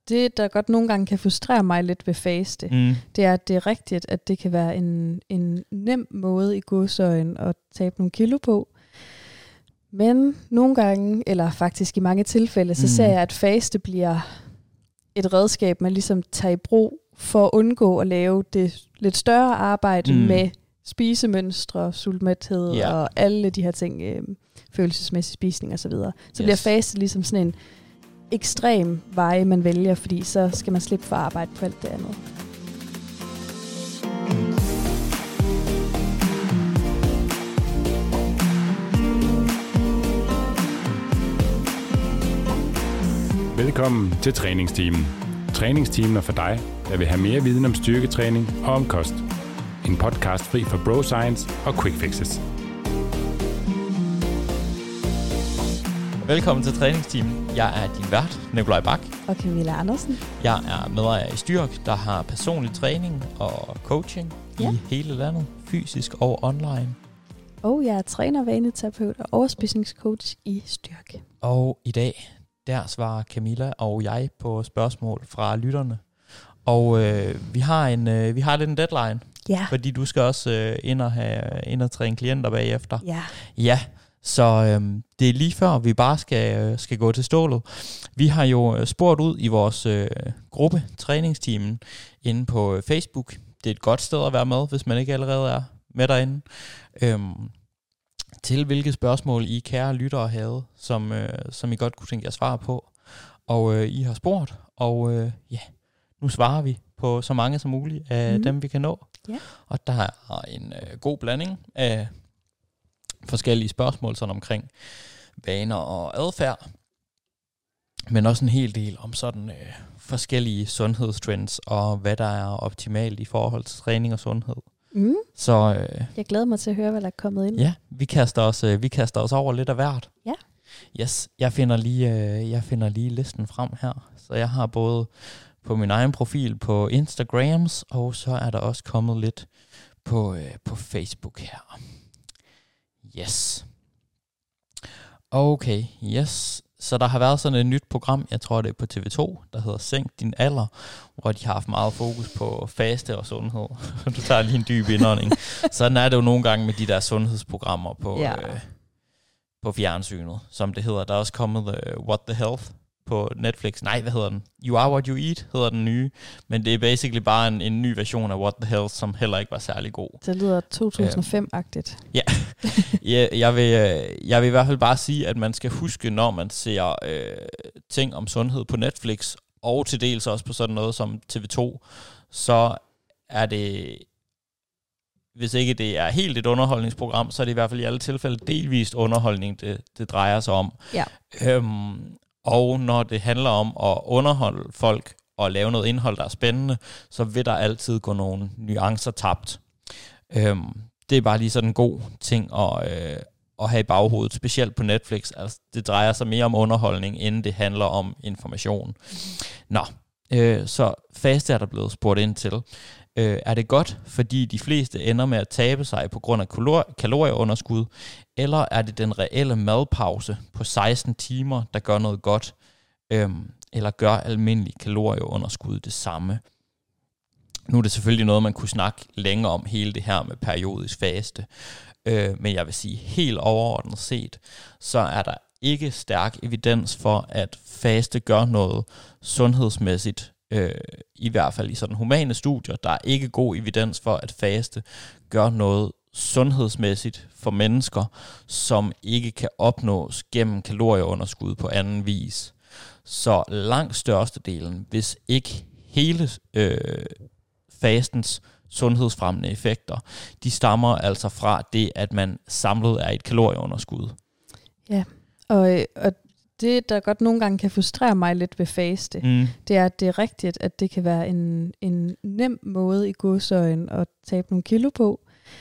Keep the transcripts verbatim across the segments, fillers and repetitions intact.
det, der godt nogle gange kan frustrere mig lidt ved faste, mm. det er, at det er rigtigt, at det kan være en, en nem måde i godsøjen at tabe nogle kilo på. Men nogle gange, eller faktisk i mange tilfælde, så mm. ser jeg, at faste bliver et redskab, man ligesom tager i brug for at undgå at lave det lidt større arbejde mm. med spisemønstre, sultmæthed yeah. og alle de her ting, øh, følelsesmæssig spisning og så videre. Så yes. bliver faste ligesom sådan en ekstrem vej, man vælger, fordi så skal man slippe for at arbejde på alt det andet. Velkommen til Træningsteamen. Træningsteamen er for dig, der vil have mere viden om styrketræning og om kost. En podcast fri for bro science og quick fixes. Velkommen til Træningsteamen. Jeg er din vært, Nikolaj Bak. Og Camilla Andersen. Jeg er medejer i Styrk, der har personlig træning og coaching ja. i hele landet, fysisk og online. Og jeg er træner, vaneterapeut og overspisningscoach i Styrk. Og i dag, der svarer Camilla og jeg på spørgsmål fra lytterne. Og øh, vi har en øh, vi har lidt en deadline, ja. fordi du skal også øh, ind og have ind og træne klienter bagefter. Ja. Ja. Så øhm, det er lige før, vi bare skal, øh, skal gå til stålet. Vi har jo spurgt ud i vores øh, gruppe, Træningsteamen, inde på øh, Facebook. Det er et godt sted at være med, hvis man ikke allerede er med derinde. Øhm, til hvilke spørgsmål I kære lyttere havde, som, øh, som I godt kunne tænke jer svar på. Og øh, I har spurgt, og øh, ja, nu svarer vi på så mange som muligt af mm. dem, vi kan nå. Yeah. Og der er en øh, god blanding af forskellige spørgsmål sådan omkring vaner og adfærd, men også en hel del om sådan øh, forskellige sundhedstrends og hvad der er optimalt i forhold til træning og sundhed. Mm. Så øh, jeg glæder mig til at høre, hvad der er kommet ind. Ja, vi kaster os øh, vi kaster os over lidt af hvert. Ja. Yes, jeg finder lige øh, jeg finder lige listen frem her. Så jeg har både på min egen profil på Instagrams, og så er der også kommet lidt på øh, på Facebook her. Yes. Okay, yes. Så der har været sådan et nyt program, jeg tror det er på T V to, der hedder Sænk din alder, hvor de har haft meget fokus på faste og sundhed. Du tager lige en dyb indånding. Sådan er det jo nogle gange med de der sundhedsprogrammer på, ja. øh, på fjernsynet, som det hedder. Der er også kommet uh, What the Health på Netflix. Nej, hvad hedder den? You Are What You Eat hedder den nye. Men det er basically bare en, en ny version af What the Health, som heller ikke var særlig god. Det lyder to tusind og fem-agtigt. Ja, ja jeg, vil, jeg vil i hvert fald bare sige, at man skal huske, når man ser øh, ting om sundhed på Netflix, og til dels også på sådan noget som T V to, så er det, hvis ikke det er helt et underholdningsprogram, så er det i hvert fald i alle tilfælde delvist underholdning, det, det drejer sig om. Ja. Øhm, Og når det handler om at underholde folk og lave noget indhold, der er spændende, så vil der altid gå nogle nuancer tabt. Øhm, det er bare lige sådan en god ting at, øh, at have i baghovedet, specielt på Netflix. Altså, det drejer sig mere om underholdning, inden det handler om information. Nå, øh, så faste er der blevet spurgt ind til. Øh, er det godt, fordi de fleste ender med at tabe sig på grund af kalor- kalorieunderskud, eller er det den reelle madpause på seksten timer, der gør noget godt, øhm, eller gør almindelig kalorieunderskud det samme? Nu er det selvfølgelig noget, man kunne snakke længere om, hele det her med periodisk faste, øh, men jeg vil sige helt overordnet set, så er der ikke stærk evidens for, at faste gør noget sundhedsmæssigt. Øh, I hvert fald i sådan humane studier, der er ikke god evidens for, at faste gør noget sundhedsmæssigt for mennesker, som ikke kan opnås gennem kalorieunderskud på anden vis. Så langt størstedelen, hvis ikke hele øh, fastens sundhedsfremmende effekter, de stammer altså fra det, at man samlet er i et kalorieunderskud. Ja, og, og det, der godt nogle gange kan frustrere mig lidt ved faste, mm. det er, at det er rigtigt, at det kan være en, en nem måde i godsøjen at tabe nogle kilo på.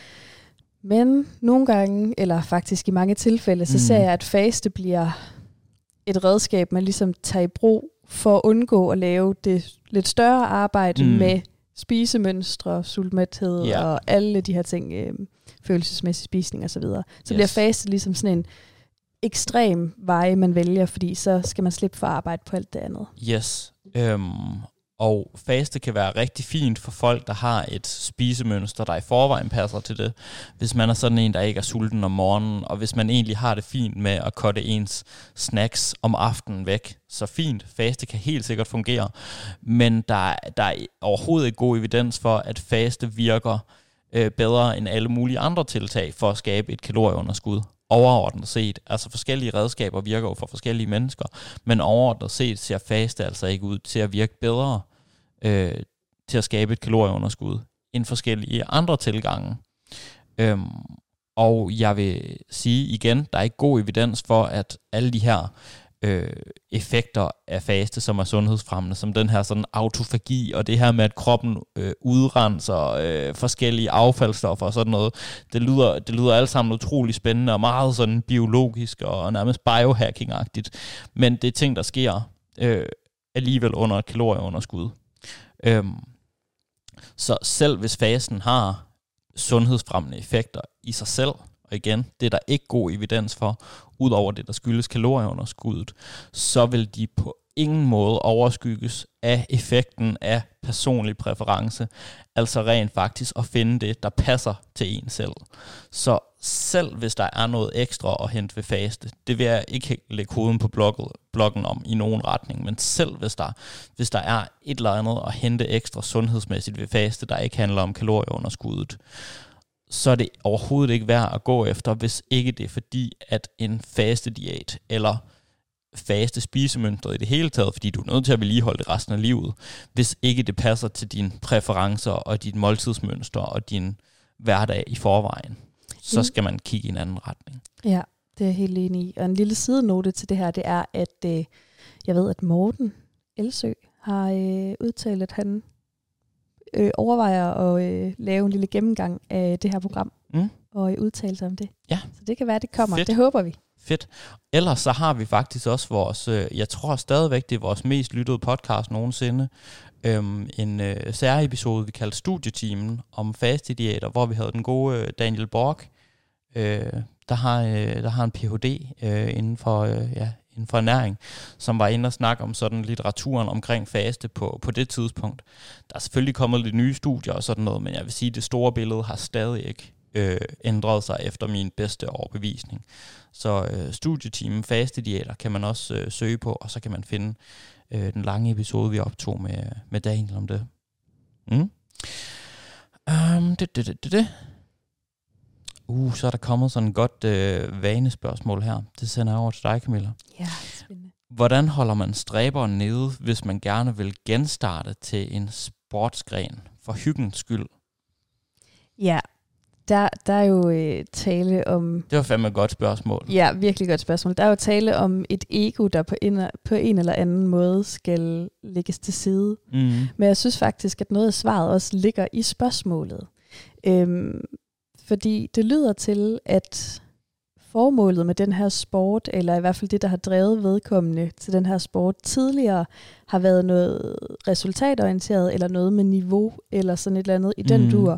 Men nogle gange, eller faktisk i mange tilfælde, så mm. ser jeg, at faste bliver et redskab, man ligesom tager i brug for at undgå at lave det lidt større arbejde mm. med spisemønstre, sultmæthed yeah. og alle de her ting, øh, følelsesmæssig spisning og så videre. Så yes. bliver faste ligesom sådan en ekstrem vej, man vælger, fordi så skal man slippe for at arbejde på alt det andet. Yes. Øhm, og faste kan være rigtig fint for folk, der har et spisemønster, der i forvejen passer til det. Hvis man er sådan en, der ikke er sulten om morgenen, og hvis man egentlig har det fint med at cutte ens snacks om aftenen væk, så fint. Faste kan helt sikkert fungere. Men der, der er overhovedet ikke god evidens for, at faste virker øh, bedre end alle mulige andre tiltag for at skabe et kalorieunderskud. Overordnet set, altså forskellige redskaber virker jo for forskellige mennesker, men overordnet set ser faste altså ikke ud til at virke bedre øh, til at skabe et kalorieunderskud end forskellige andre tilgange. Øhm, og jeg vil sige igen, der er ikke god evidens for, at alle de her øh, effekter af faste, som er sundhedsfremmende, som den her sådan autofagi, og det her med, at kroppen øh, udrenser øh, forskellige affaldsstoffer og sådan noget, det lyder, det lyder alt sammen utrolig spændende og meget sådan biologisk og nærmest biohacking-agtigt, men det er ting, der sker øh, alligevel under et kalorieunderskud. Øhm, så selv hvis fasten har sundhedsfremmende effekter i sig selv, og igen, det er der ikke god evidens for, udover det, der skyldes kalorieunderskuddet, så vil de på ingen måde overskygges af effekten af personlig præference, altså rent faktisk at finde det, der passer til en selv. Så selv hvis der er noget ekstra at hente ved faste, det vil jeg ikke lægge hovedet på bloggen, bloggen om i nogen retning, men selv hvis der, hvis der er et eller andet at hente ekstra sundhedsmæssigt ved faste, der ikke handler om kalorieunderskuddet, så er det overhovedet ikke værd at gå efter, hvis ikke det er fordi, at en faste diæt eller faste spisemønstre i det hele taget, fordi du er nødt til at vedligeholde det resten af livet, hvis ikke det passer til dine præferencer og dit måltidsmønster og din hverdag i forvejen, så skal man kigge i en anden retning. Ja, det er jeg helt enig i. Og en lille sidenote til det her, det er, at øh, jeg ved, at Morten Elsø har øh, udtalt, at han øh, overvejer at øh, lave en lille gennemgang af det her program, mm. og øh, udtale sig om det. Ja. Så det kan være, det kommer. Fedt. Det håber vi. Fedt. Ellers så har vi faktisk også vores, øh, jeg tror stadigvæk, det er vores mest lyttede podcast nogensinde, øhm, en øh, særepisode, vi kaldte Studietimen, om fastediæter, hvor vi havde den gode øh, Daniel Borg, øh, der, har, øh, der har en P H D øh, inden for, øh, ja, inden for ernæring, som var inde og snakke om sådan litteraturen omkring faste på, på det tidspunkt. Der er selvfølgelig kommet lidt nye studier og sådan noget, men jeg vil sige, at det store billede har stadig ikke øh, ændret sig efter min bedste overbevisning. Så øh, Studietimen fastediæter kan man også øh, søge på, og så kan man finde øh, den lange episode, vi optog med, med Daniel om det. Mm. Um, det, det, det, det, det. Uh, så er der kommet sådan et godt øh, vanespørgsmål her. Det sender jeg over til dig, Camilla. Ja, spændende. Hvordan holder man stræberen nede, hvis man gerne vil genstarte til en sportsgren for hyggens skyld? Ja, der, der er jo øh, tale om... Det var fandme et godt spørgsmål. Ja, virkelig godt spørgsmål. Der er jo tale om et ego, der på en, på en eller anden måde skal lægges til side. Mm. Men jeg synes faktisk, at noget af svaret også ligger i spørgsmålet. Øhm, fordi det lyder til, at formålet med den her sport, eller i hvert fald det, der har drevet vedkommende til den her sport tidligere, har været noget resultatorienteret, eller noget med niveau, eller sådan et eller andet i den mm. dur.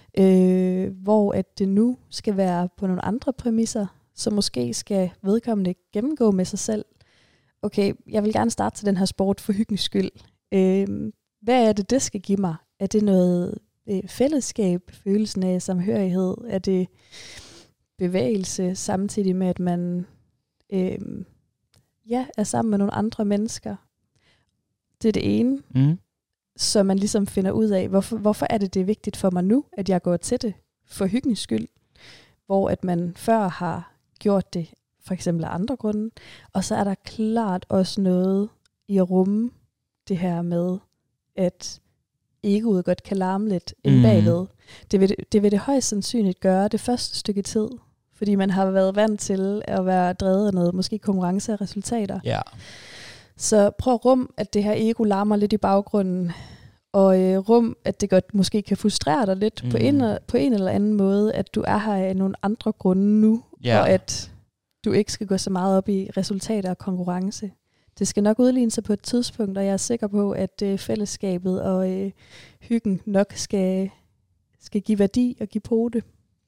Øh, hvor at det nu skal være på nogle andre præmisser, så måske skal vedkommende gennemgå med sig selv. Okay, jeg vil gerne starte til den her sport for hyggens skyld. Øh, hvad er det, det skal give mig? Er det noget øh, fællesskab, følelsen af samhørighed? Er det bevægelse, samtidig med, at man øh, ja, er sammen med nogle andre mennesker? Det er det ene. Mm. Så man ligesom finder ud af, hvorfor, hvorfor er det, det er vigtigt for mig nu, at jeg går til det for hyggens skyld, hvor at man før har gjort det, for eksempel af andre grunde. Og så er der klart også noget i at rumme det her med, at egoet godt kan larme lidt mm. ind bagved. Det vil, det vil det højst sandsynligt gøre det første stykke tid, fordi man har været vant til at være drevet af noget, måske konkurrence af resultater. Ja. Så prøv at rum, at det her ego larmer lidt i baggrunden, og øh, rum, at det godt måske kan frustrere dig lidt mm. på, en, på en eller anden måde, at du er her af nogle andre grunde nu, yeah. og at du ikke skal gå så meget op i resultater og konkurrence. Det skal nok udligne sig på et tidspunkt, og jeg er sikker på, at øh, fællesskabet og øh, hyggen nok skal, skal give værdi og give pote.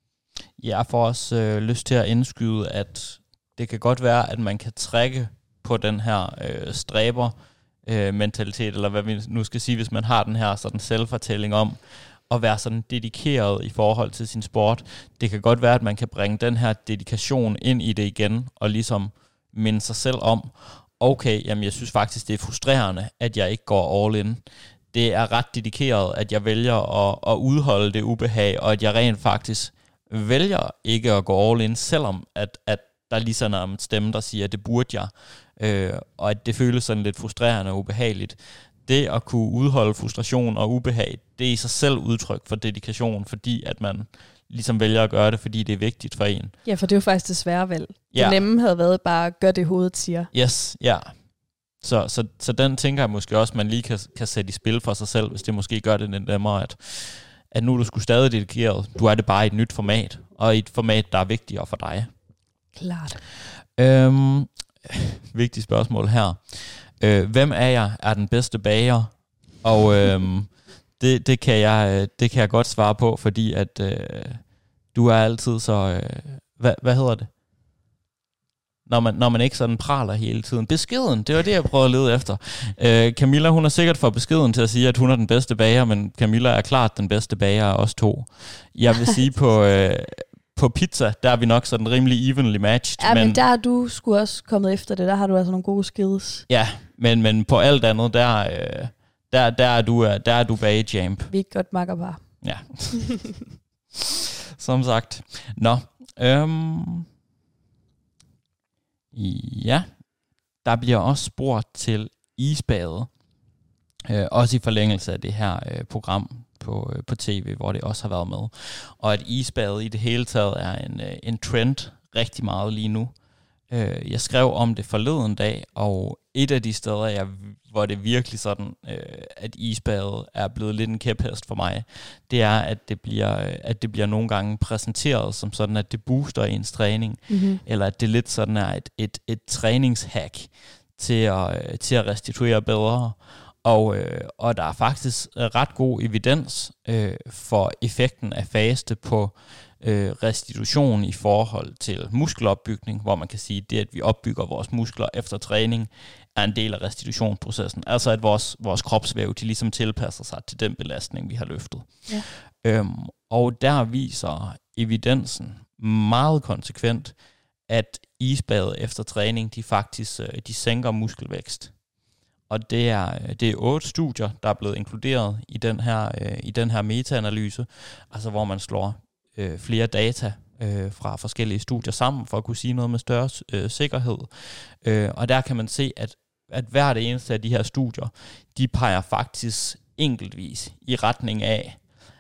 Jeg får også øh, lyst til at indskyde, at det kan godt være, at man kan trække på den her øh, stræber øh, mentalitet, eller hvad vi nu skal sige, hvis man har den her sådan selvfortælling om at være sådan dedikeret i forhold til sin sport. Det kan godt være, at man kan bringe den her dedikation ind i det igen, og ligesom minde sig selv om, okay, jamen jeg synes faktisk, det er frustrerende, at jeg ikke går all in. Det er ret dedikeret, at jeg vælger at, at udholde det ubehag, og at jeg rent faktisk vælger ikke at gå all in, selvom at, at der lige sådan er en stemme, der siger, at det burde jeg, øh, og at det føles sådan lidt frustrerende og ubehageligt. Det at kunne udholde frustration og ubehag, det er i sig selv udtryk for dedikation, fordi at man ligesom vælger at gøre det, fordi det er vigtigt for en. Ja, for det er jo faktisk det svære valg. Ja. Det nemme havde været bare at gøre det, hovedet siger. Yes, ja. Så, så, så den tænker jeg måske også, man lige kan, kan sætte i spil for sig selv, hvis det måske gør det nemmere, at, at nu er du sgu stadig dedikeret. Du er det bare i et nyt format, og i et format, der er vigtigere for dig. Klart. Øhm, vigtigt spørgsmål her. Øh, hvem af jer er den bedste bager? Og øhm, det, det, kan jeg, det kan jeg godt svare på, fordi at øh, du er altid så... Øh, hvad, hvad hedder det? Når man, når man ikke sådan praler hele tiden. Beskeden, det var det, jeg prøvede at lede efter. Øh, Camilla, hun er sikkert for beskeden til at sige, at hun er den bedste bager, men Camilla er klart den bedste bager af os to. Jeg vil sige på... Øh, På pizza, der er vi nok sådan rimelig evenly matched. Ja, men, men der er du sgu også kommet efter det. Der har du altså nogle gode skills. Ja, men, men på alt andet, der, øh, der, der, er du, der er du bagejamp. Vi er godt makkerpar. Ja. Som sagt. Nå. Øhm, ja. Der bliver også spurgt til isbade. Øh, også i forlængelse af det her øh, program på, øh, på tv, hvor det også har været med. Og at isbade i det hele taget er en, øh, en trend rigtig meget lige nu. Øh, jeg skrev om det forleden dag, og et af de steder, jeg, hvor det virkelig sådan, øh, at isbade er blevet lidt en kæphest for mig, det er, at det bliver, at det bliver nogle gange præsenteret som sådan, at det booster ens træning, mm-hmm. eller at det lidt sådan er et, et, et træningshack til at, til at restituere bedre. Og, øh, og der er faktisk ret god evidens øh, for effekten af faste på øh, restitution i forhold til muskelopbygning, hvor man kan sige, at det, at vi opbygger vores muskler efter træning, er en del af restitutionsprocessen. Altså at vores, vores kropsvæv, de ligesom tilpasser sig til den belastning, vi har løftet. Ja. Øhm, og der viser evidensen meget konsekvent, at isbade efter træning, de faktisk de sænker muskelvækst. Og det er, det er otte studier, der er blevet inkluderet i den her, øh, i den her meta-analyse, altså hvor man slår øh, flere data øh, fra forskellige studier sammen, for at kunne sige noget med større øh, sikkerhed. Øh, og der kan man se, at, at hvert eneste af de her studier, de peger faktisk enkeltvis i retning af,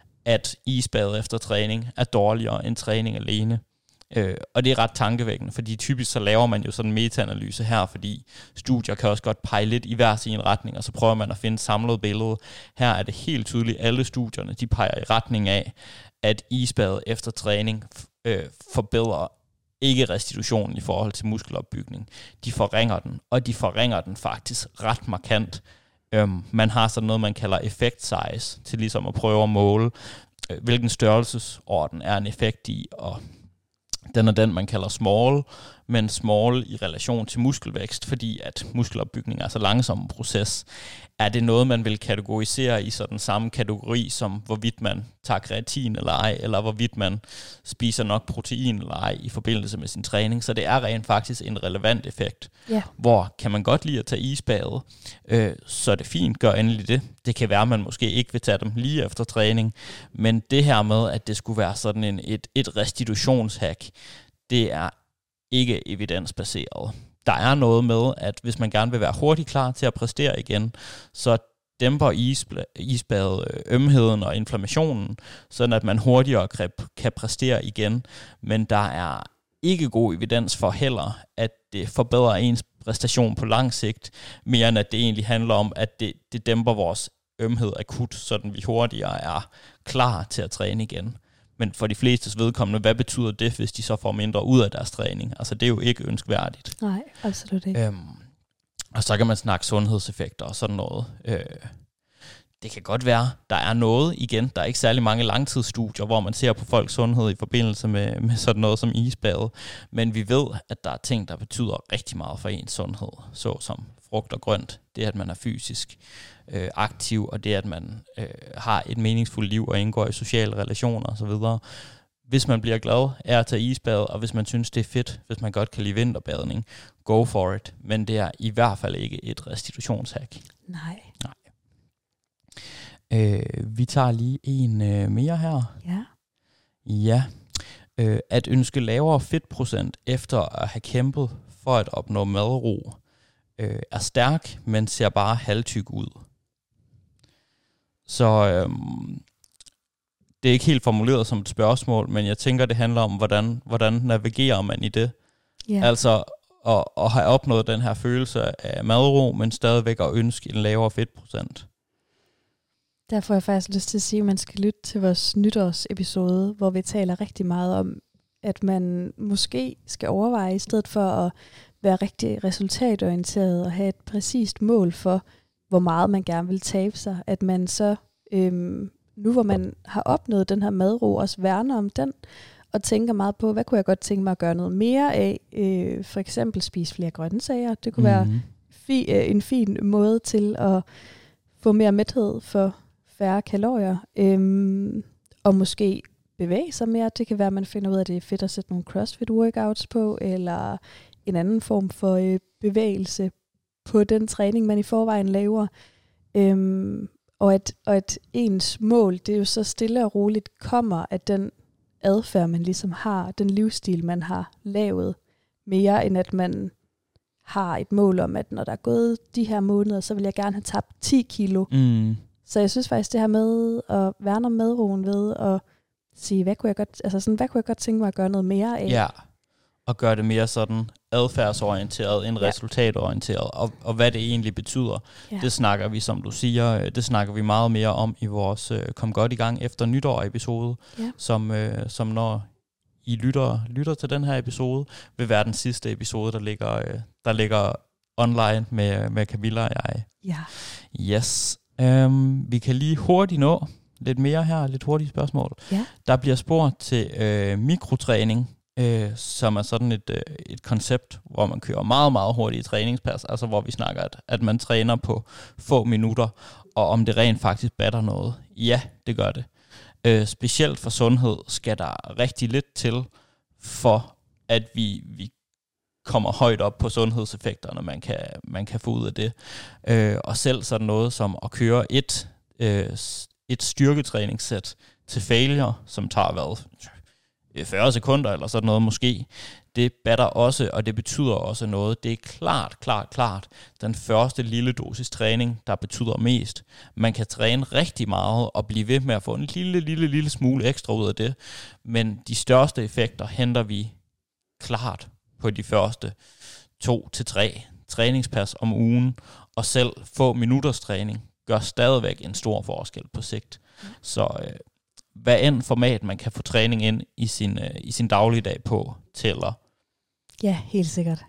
at isbade efter træning er dårligere end træning alene. Øh, og det er ret tankevækkende, fordi typisk så laver man jo sådan en meta-analyse her, fordi studier kan også godt pege lidt i hver sin retning, og så prøver man at finde et samlet billede. Her er det helt tydeligt, alle studierne, de peger i retning af, at isbade efter træning øh, forbedrer ikke restitutionen i forhold til muskelopbygning. De forringer den, og de forringer den faktisk ret markant. Øhm, man har sådan noget, man kalder effect size, til ligesom at prøve at måle, øh, hvilken størrelsesorden er en effekt i, og den er den, man kalder small, men small i relation til muskelvækst, fordi at muskelopbygning er så langsom en proces. Er det noget, man vil kategorisere i sådan samme kategori, som hvorvidt man tager kreatin eller ej, eller hvorvidt man spiser nok protein eller ej i forbindelse med sin træning? Så det er rent faktisk en relevant effekt. Yeah. Hvor kan man godt lide at tage isbade, øh, så er det fint, gør endelig det. Det kan være, at man måske ikke vil tage dem lige efter træning, men det her med, at det skulle være sådan en, et, et restitutionshack, det er ikke evidensbaseret. Der er noget med, at hvis man gerne vil være hurtigt klar til at præstere igen, så dæmper isbla- isbade ømheden og inflammationen, sådan at man hurtigere kan præstere igen. Men der er ikke god evidens for heller, at det forbedrer ens præstation på lang sigt, mere end at det egentlig handler om, at det, det dæmper vores ømhed akut, sådan vi hurtigere er klar til at træne igen. Men for de flestes vedkommende, hvad betyder det, hvis de så får mindre ud af deres træning? Altså, det er jo ikke ønskværdigt. Nej, absolut ikke. Øhm, og så kan man snakke sundhedseffekter og sådan noget. Øh, det kan godt være, der er noget, igen, der er ikke særlig mange langtidsstudier, hvor man ser på folks sundhed i forbindelse med, med sådan noget som isbade. Men vi ved, at der er ting, der betyder rigtig meget for ens sundhed, såsom frugt og grønt, det at man er fysisk øh, aktiv, og det at man øh, har et meningsfuldt liv og indgår i sociale relationer osv. Hvis man bliver glad af at tage isbad, og hvis man synes, det er fedt, hvis man godt kan lide vinterbadning, go for it. Men det er i hvert fald ikke et restitutionshack. Nej. Nej. Øh, vi tager lige en øh, mere her. Ja. Ja. Øh, at ønske lavere fedtprocent efter at have kæmpet for at opnå madro øh, er stærk, men ser bare halvtyk ud. Så øh, det er ikke helt formuleret som et spørgsmål, men jeg tænker, det handler om, hvordan, hvordan navigerer man i det. Ja. Altså at, at have opnået den her følelse af madro, men stadigvæk at ønske en lavere fedtprocent. Der får jeg faktisk lyst til at sige, at man skal lytte til vores nytårsepisode, hvor vi taler rigtig meget om, at man måske skal overveje, i stedet for at være rigtig resultatorienteret og have et præcist mål for, hvor meget man gerne vil tabe sig, at man så, øhm, nu hvor man har opnået den her madro, også værner om den, og tænker meget på, hvad kunne jeg godt tænke mig at gøre noget mere af? Øh, for eksempel spise flere grøntsager. Det kunne mm-hmm. være fi, øh, en fin måde til at få mere mæthed for færre kalorier, øhm, og måske bevæge sig mere. Det kan være, at man finder ud af, at det er fedt at sætte nogle CrossFit-workouts på, eller en anden form for øh, bevægelse på den træning, man i forvejen laver. Øhm, og, at, og at ens mål, det er jo så stille og roligt kommer af den adfærd, man ligesom har, den livsstil, man har lavet, mere end at man har et mål om, at når der er gået de her måneder, så vil jeg gerne have tabt ti kilo. Mm. Så jeg synes faktisk, det her med at værne om madroen ved at sige, hvad kunne jeg godt, altså sådan, hvad kunne jeg godt tænke mig at gøre noget mere af? Ja, og gøre det mere sådan adfærdsorienteret end ja. resultatorienteret, og, og hvad det egentlig betyder. Ja. Det snakker vi, som du siger, det snakker vi meget mere om i vores uh, Kom godt i gang efter nytår episode, ja. som, uh, som når I lytter, lytter til den her episode, vil være den sidste episode, der ligger, uh, der ligger online med, med Camilla og jeg. Ja. Yes. Um, vi kan lige hurtigt nå lidt mere her, lidt hurtige spørgsmål. Ja. Der bliver spurgt til øh, mikrotræning, øh, som er sådan et, øh, et koncept, hvor man kører meget, meget hurtige træningspas, altså hvor vi snakker, at, at man træner på få minutter, og om det rent faktisk batter noget. Ja, det gør det. Øh, specielt for sundhed skal der rigtig lidt til, for at vi, vi kommer højt op på sundhedseffekterne, man kan, man kan få ud af det. Øh, og selv sådan noget som at køre et, øh, et styrketræningssæt til failure, som tager hvad, fyrre sekunder eller sådan noget måske, det batter også, og det betyder også noget. Det er klart, klart, klart den første lille dosis træning, der betyder mest. Man kan træne rigtig meget og blive ved med at få en lille, lille, lille smule ekstra ud af det, men de største effekter henter vi klart på de første to til tre træningspas om ugen, og selv få minutters træning gør stadigvæk en stor forskel på sigt. Så øh, hvad end format man kan få træning ind i sin, øh, i sin dagligdag på, tæller. Ja, helt sikkert.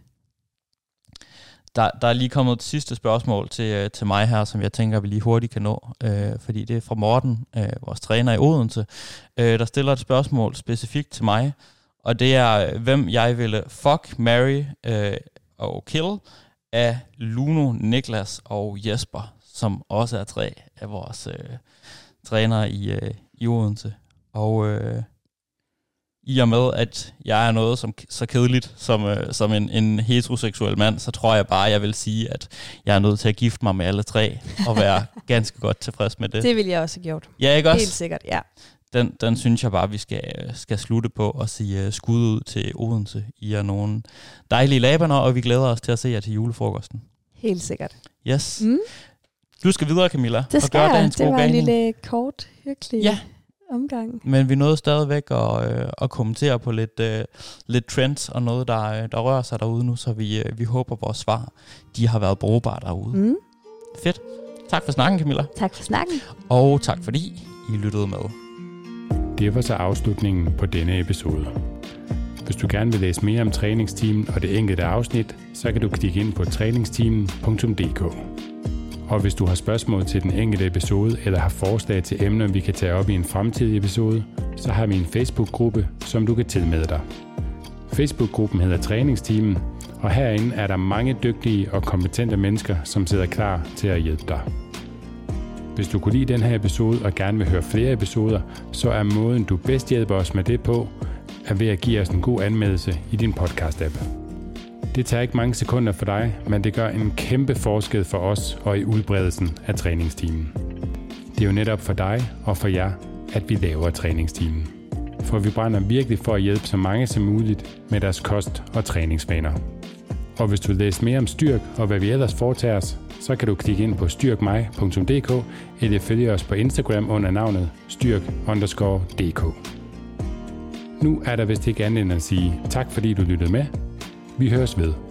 Der, der er lige kommet et sidste spørgsmål til, øh, til mig her, som jeg tænker, vi lige hurtigt kan nå, øh, fordi det er fra Morten, øh, vores træner i Odense, øh, der stiller et spørgsmål specifikt til mig, og det er, hvem jeg ville fuck, marry øh, og kill af Luno, Niklas og Jesper, som også er tre af vores øh, trænere i, øh, i Odense. Og øh, i og med, at jeg er noget som, så kedeligt som, øh, som en, en heteroseksuel mand, så tror jeg bare, jeg vil sige, at jeg er nødt til at gifte mig med alle tre, og være ganske godt tilfreds med det. Det vil jeg også have gjort. Ja, ikke også? Helt sikkert, ja. Den, den synes jeg bare, vi skal, skal slutte på og sige uh, skud ud til Odense. I er nogle dejlige labaner, og vi glæder os til at se jer til julefrokosten. Helt sikkert. Yes. Mm. Du skal videre, Camilla. Det skal og gøre jeg. Det var en lille kort, hyggelig ja. omgang. Men vi nåede stadigvæk at, øh, at kommentere på lidt, øh, lidt trends og noget, der, der rører sig derude nu, så vi, øh, vi håber, vores svar de har været brugbare derude. Mm. Fedt. Tak for snakken, Camilla. Tak for snakken. Og tak fordi I lyttede med. Det var så afslutningen på denne episode. Hvis du gerne vil læse mere om træningsteamen og det enkelte afsnit, så kan du klikke ind på træningsteamen punktum d k. Og hvis du har spørgsmål til den enkelte episode, eller har forslag til emner, vi kan tage op i en fremtidig episode, så har vi en Facebook-gruppe, som du kan tilmelde dig. Facebook-gruppen hedder Træningsteamen, Og herinde er der mange dygtige og kompetente mennesker, som sidder klar til at hjælpe dig. Hvis du kunne lide den her episode og gerne vil høre flere episoder, så er måden, du bedst hjælper os med det på, er ved at give os en god anmeldelse i din podcast-app. Det tager ikke mange sekunder for dig, men det gør en kæmpe forskel for os og i udbredelsen af træningsteamen. Det er jo netop for dig og for jer, at vi laver træningsteamen. For vi brænder virkelig for at hjælpe så mange som muligt med deres kost- og træningsvaner. Og hvis du vil læse mere om Styrk og hvad vi ellers foretager os, så kan du klikke ind på styrk mig punktum d k eller følge os på Instagram under navnet styrk underscore d k. Nu er der vist ikke andet end at sige tak fordi du lyttede med. Vi høres ved.